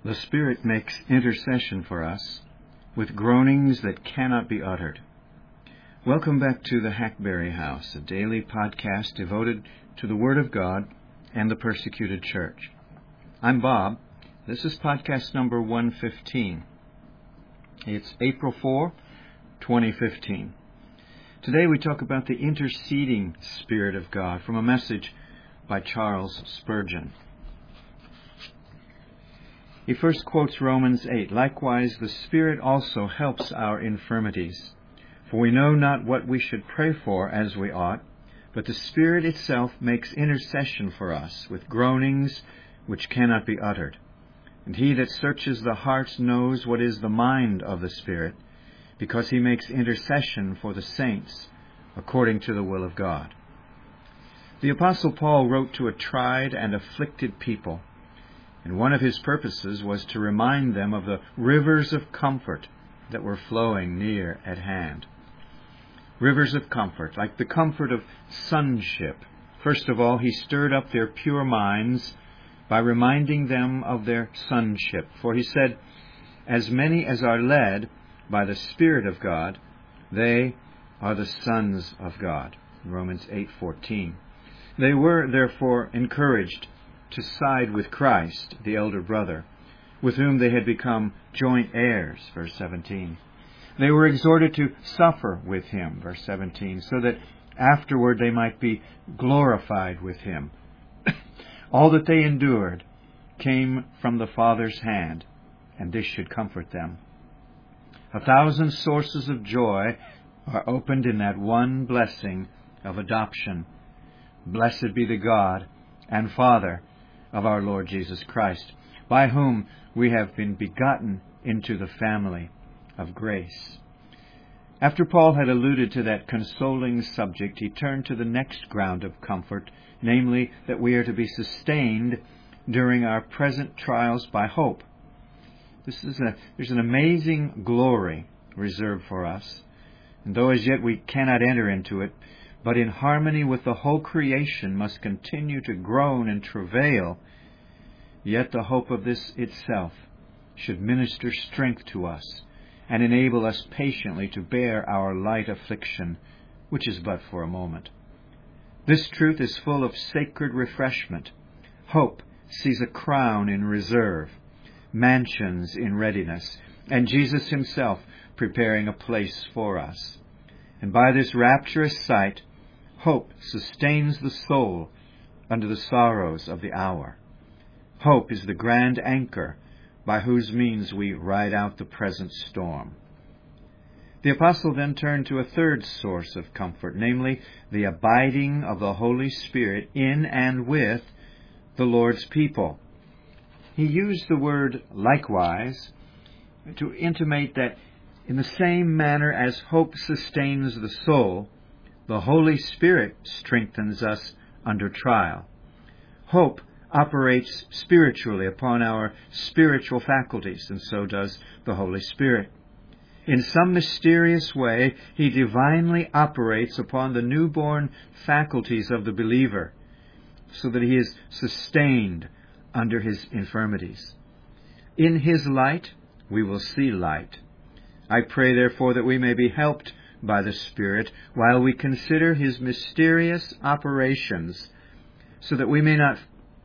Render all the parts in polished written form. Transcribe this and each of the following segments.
The Spirit makes intercession for us with groanings that cannot be uttered. Welcome back to the Hackberry House, a daily podcast devoted to the Word of God and the persecuted church. I'm Bob. This is podcast number 115. It's April 4, 2015. Today we talk about the interceding Spirit of God from a message by Charles Spurgeon. He first quotes Romans 8, "Likewise the Spirit also helps our infirmities. For we know not what we should pray for as we ought, but the Spirit itself makes intercession for us with groanings which cannot be uttered. And he that searches the hearts knows what is the mind of the Spirit, because he makes intercession for the saints according to the will of God." The Apostle Paul wrote to a tried and afflicted people, and one of his purposes was to remind them of the rivers of comfort that were flowing near at hand. Rivers of comfort, like the comfort of sonship. First of all, he stirred up their pure minds by reminding them of their sonship. For he said, "As many as are led by the Spirit of God, they are the sons of God." Romans 8:14. They were, therefore, encouraged to side with Christ, the elder brother, with whom they had become joint heirs, verse 17. They were exhorted to suffer with him, verse 17, so that afterward they might be glorified with him. All that they endured came from the Father's hand, and this should comfort them. 1,000 sources of joy are opened in that one blessing of adoption. Blessed be the God and Father of our Lord Jesus Christ, by whom we have been begotten into the family of grace. After Paul had alluded to that consoling subject, he turned to the next ground of comfort, namely that we are to be sustained during our present trials by hope. There's an amazing glory reserved for us, and though as yet we cannot enter into it, but in harmony with the whole creation must continue to groan and travail, yet the hope of this itself should minister strength to us and enable us patiently to bear our light affliction, which is but for a moment. This truth is full of sacred refreshment. Hope sees a crown in reserve, mansions in readiness, and Jesus himself preparing a place for us. And by this rapturous sight, hope sustains the soul under the sorrows of the hour. Hope is the grand anchor by whose means we ride out the present storm. The apostle then turned to a third source of comfort, namely the abiding of the Holy Spirit in and with the Lord's people. He used the word likewise to intimate that in the same manner as hope sustains the soul, the Holy Spirit strengthens us under trial. Hope operates spiritually upon our spiritual faculties, and so does the Holy Spirit. In some mysterious way, he divinely operates upon the newborn faculties of the believer, so that he is sustained under his infirmities. In his light, we will see light. I pray, therefore, that we may be helped by the Spirit while we consider his mysterious operations, so that we may not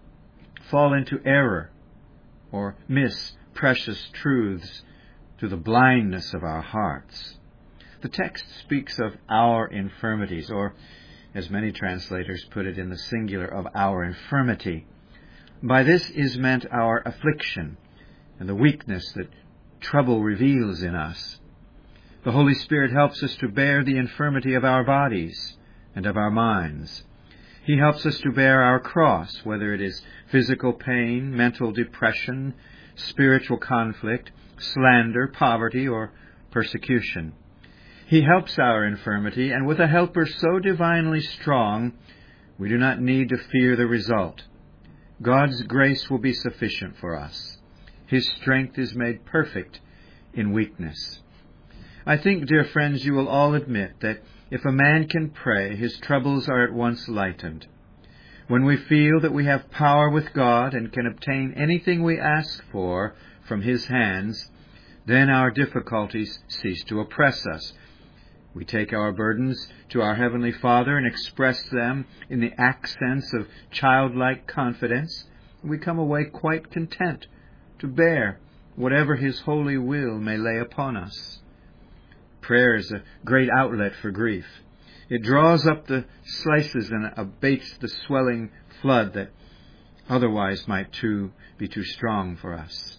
fall into error or miss precious truths through the blindness of our hearts. The text speaks of our infirmities, or, as many translators put it in the singular, of our infirmity. By this is meant our affliction and the weakness that trouble reveals in us. The Holy Spirit helps us to bear the infirmity of our bodies and of our minds. He helps us to bear our cross, whether it is physical pain, mental depression, spiritual conflict, slander, poverty, or persecution. He helps our infirmity, and with a helper so divinely strong, we do not need to fear the result. God's grace will be sufficient for us. His strength is made perfect in weakness. I think, dear friends, you will all admit that if a man can pray, his troubles are at once lightened. When we feel that we have power with God and can obtain anything we ask for from His hands, then our difficulties cease to oppress us. We take our burdens to our Heavenly Father and express them in the accents of childlike confidence. We come away quite content to bear whatever His holy will may lay upon us. Prayer is a great outlet for grief. It draws up the slices and abates the swelling flood that otherwise might be too strong for us.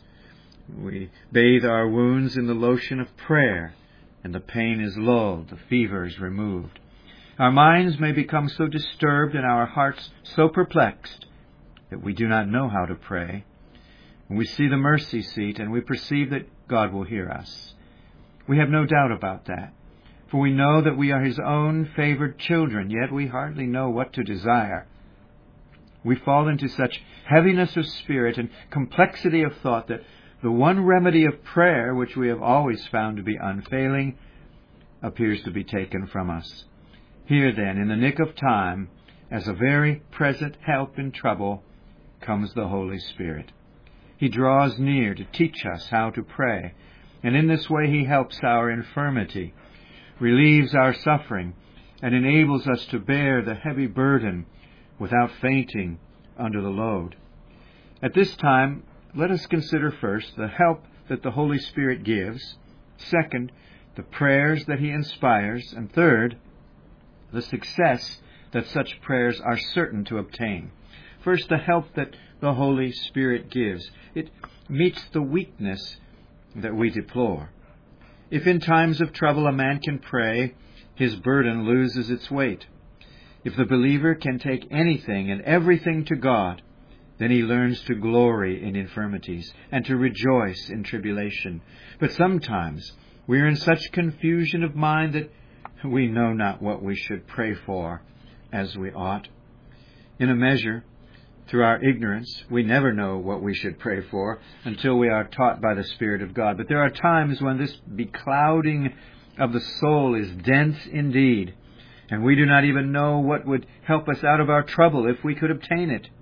We bathe our wounds in the lotion of prayer, and the pain is lulled, the fever is removed. Our minds may become so disturbed and our hearts so perplexed that we do not know how to pray. And we see the mercy seat and we perceive that God will hear us. We have no doubt about that, for we know that we are His own favored children, yet we hardly know what to desire. We fall into such heaviness of spirit and complexity of thought that the one remedy of prayer, which we have always found to be unfailing, appears to be taken from us. Here then, in the nick of time, as a very present help in trouble, comes the Holy Spirit. He draws near to teach us how to pray, and in this way He helps our infirmity, relieves our suffering, and enables us to bear the heavy burden without fainting under the load. At this time, let us consider first the help that the Holy Spirit gives, second, the prayers that He inspires, and third, the success that such prayers are certain to obtain. First, the help that the Holy Spirit gives. It meets the weakness that we deplore. If in times of trouble a man can pray, his burden loses its weight. If the believer can take anything and everything to God, then he learns to glory in infirmities and to rejoice in tribulation. But sometimes we are in such confusion of mind that we know not what we should pray for as we ought. In a measure, through our ignorance, we never know what we should pray for until we are taught by the Spirit of God. But there are times when this beclouding of the soul is dense indeed, and we do not even know what would help us out of our trouble if we could obtain it.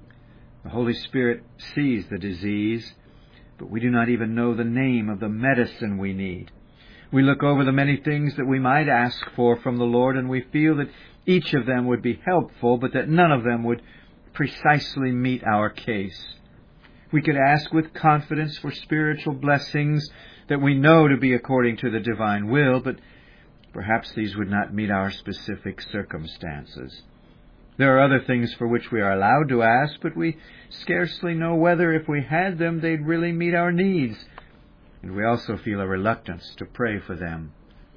The Holy Spirit sees the disease, but we do not even know the name of the medicine we need. We look over the many things that we might ask for from the Lord, and we feel that each of them would be helpful, but that none of them would precisely meet our case. We could ask with confidence for spiritual blessings that we know to be according to the divine will, but perhaps these would not meet our specific circumstances. There are other things for which we are allowed to ask, but we scarcely know whether, if we had them, they'd really meet our needs. And we also feel a reluctance to pray for them.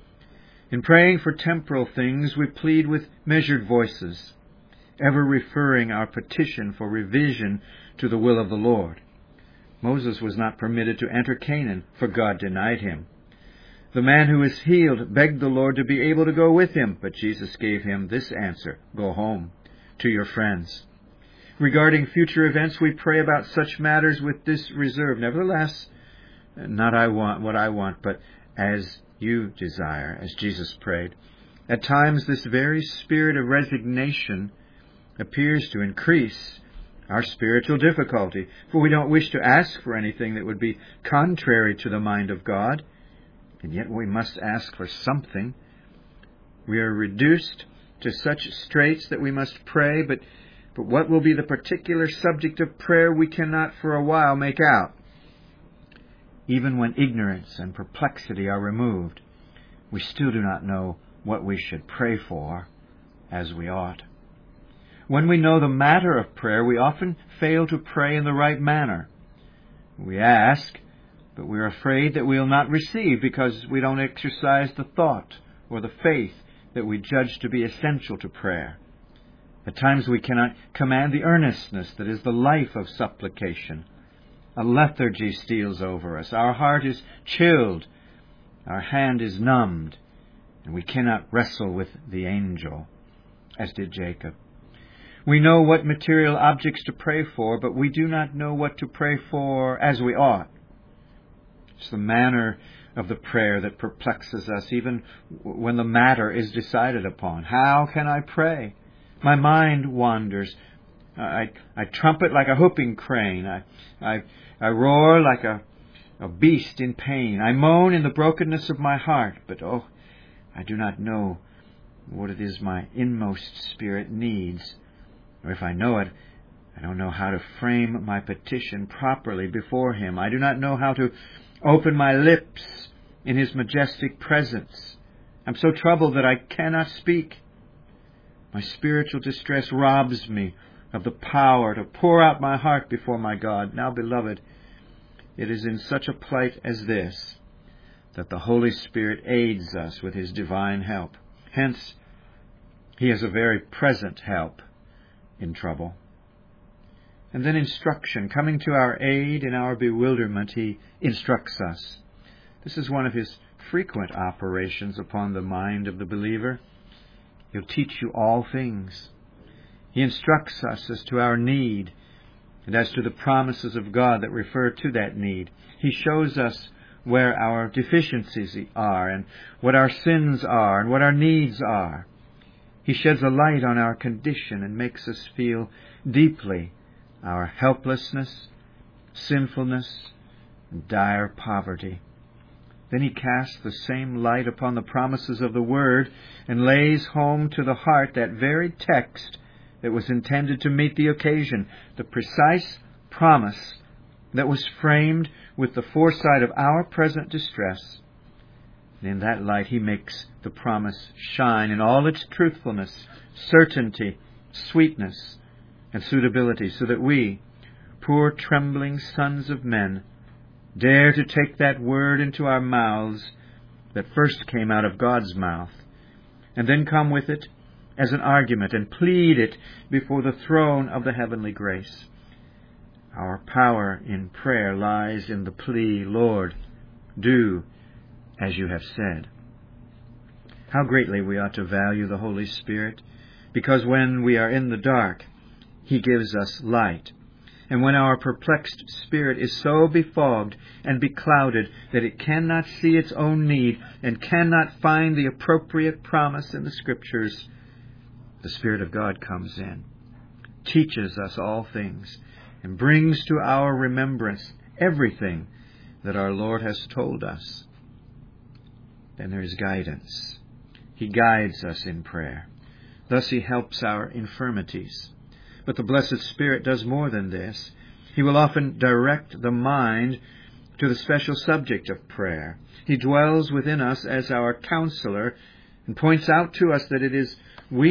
In praying for temporal things, we plead with measured voices, ever referring our petition for revision to the will of the Lord. Moses was not permitted to enter Canaan, for God denied him. The man who was healed begged the Lord to be able to go with him, but Jesus gave him this answer: go home to your friends. Regarding future events, we pray about such matters with this reserve: nevertheless, not I want what I want, but as you desire, as Jesus prayed. At times, this very spirit of resignation appears to increase our spiritual difficulty, for we don't wish to ask for anything that would be contrary to the mind of God, and yet we must ask for something. We are reduced to such straits that we must pray, but what will be the particular subject of prayer we cannot for a while make out. Even when ignorance and perplexity are removed, we still do not know what we should pray for as we ought. When we know the matter of prayer, we often fail to pray in the right manner. We ask, but we are afraid that we will not receive because we don't exercise the thought or the faith that we judge to be essential to prayer. At times we cannot command the earnestness that is the life of supplication. A lethargy steals over us. Our heart is chilled. Our hand is numbed. And we cannot wrestle with the angel, as did Jacob. We know what material objects to pray for, but we do not know what to pray for as we ought. It's the manner of the prayer that perplexes us, even when the matter is decided upon. How can I pray? My mind wanders. I trumpet like a whooping crane. I roar like a beast in pain. I moan in the brokenness of my heart, but I do not know what it is my inmost spirit needs. Or if I know it, I don't know how to frame my petition properly before Him. I do not know how to open my lips in His majestic presence. I'm so troubled that I cannot speak. My spiritual distress robs me of the power to pour out my heart before my God. Now, beloved, it is in such a plight as this that the Holy Spirit aids us with His divine help. Hence, He is a very present help in trouble. And then instruction. Coming to our aid in our bewilderment, He instructs us. This is one of His frequent operations upon the mind of the believer. He'll teach you all things. He instructs us as to our need and as to the promises of God that refer to that need. He shows us where our deficiencies are and what our sins are and what our needs are. He sheds a light on our condition and makes us feel deeply our helplessness, sinfulness, and dire poverty. Then He casts the same light upon the promises of the Word and lays home to the heart that very text that was intended to meet the occasion, the precise promise that was framed with the foresight of our present distress. And in that light He makes the promise shine in all its truthfulness, certainty, sweetness, and suitability, so that we, poor trembling sons of men, dare to take that word into our mouths that first came out of God's mouth, and then come with it as an argument and plead it before the throne of the heavenly grace. Our power in prayer lies in the plea, Lord, do as you have said. How greatly we ought to value the Holy Spirit, because when we are in the dark, He gives us light. And when our perplexed spirit is so befogged and beclouded that it cannot see its own need and cannot find the appropriate promise in the Scriptures, the Spirit of God comes in, teaches us all things, and brings to our remembrance everything that our Lord has told us. Then there is guidance. He guides us in prayer. Thus He helps our infirmities. But the Blessed Spirit does more than this. He will often direct the mind to the special subject of prayer. He dwells within us as our counselor and points out to us that it is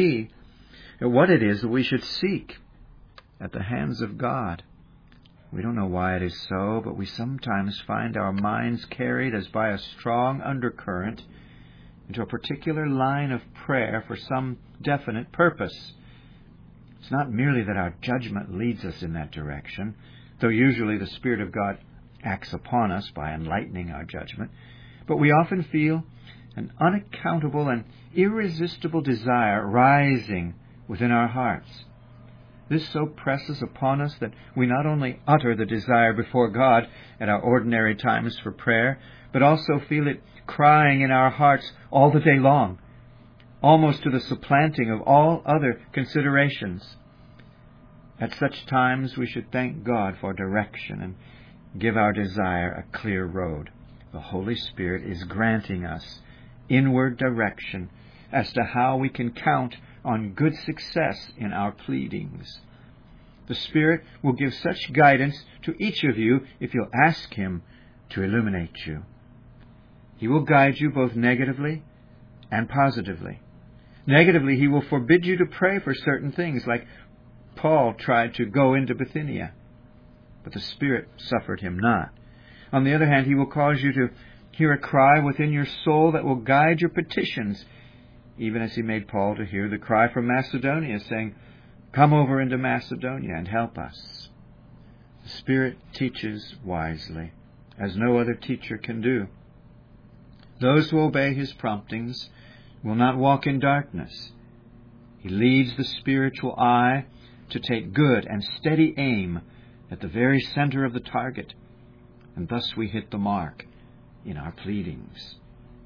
what it is that we should seek at the hands of God. We don't know why it is so, but we sometimes find our minds carried as by a strong undercurrent into a particular line of prayer for some definite purpose. It's not merely that our judgment leads us in that direction, though usually the Spirit of God acts upon us by enlightening our judgment, but we often feel an unaccountable and irresistible desire rising within our hearts. This so presses upon us that we not only utter the desire before God at our ordinary times for prayer, but also feel it crying in our hearts all the day long, almost to the supplanting of all other considerations. At such times we should thank God for direction and give our desire a clear road. The Holy Spirit is granting us inward direction as to how we can count on good success in our pleadings. The Spirit will give such guidance to each of you if you'll ask Him to illuminate you. He will guide you both negatively and positively. Negatively, He will forbid you to pray for certain things, like Paul tried to go into Bithynia, but the Spirit suffered him not. On the other hand, He will cause you to hear a cry within your soul that will guide your petitions, even as He made Paul to hear the cry from Macedonia, saying, "Come over into Macedonia and help us." The Spirit teaches wisely, as no other teacher can do. Those who obey His promptings will not walk in darkness. He leads the spiritual eye to take good and steady aim at the very center of the target, and thus we hit the mark in our pleadings.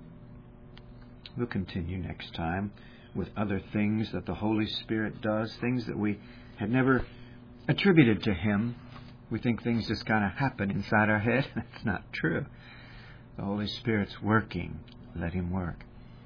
We'll continue next time with other things that the Holy Spirit does, things that we had never attributed to Him. We think things just kind of happen inside our head. That's not true. The Holy Spirit's working. Let Him work.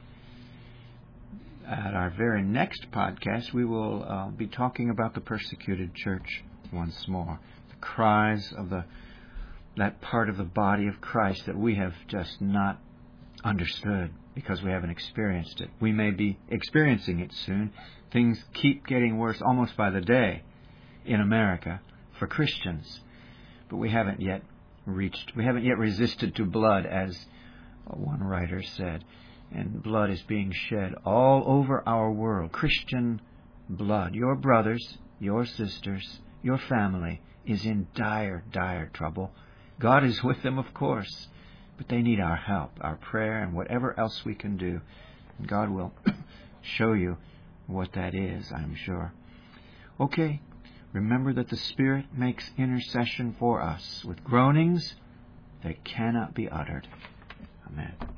At our very next podcast, we will be talking about the persecuted church once more. The cries of that part of the body of Christ that we have just not understood because we haven't experienced it. We may be experiencing it soon. Things keep getting worse almost by the day in America for Christians. But we haven't yet resisted to blood, as one writer said. And blood is being shed all over our world. Christian blood. Your brothers, your sisters, your family is in dire, dire trouble. God is with them, of course, but they need our help, our prayer, and whatever else we can do. And God will show you what that is, I'm sure. Okay, remember that the Spirit makes intercession for us with groanings that cannot be uttered. Amen.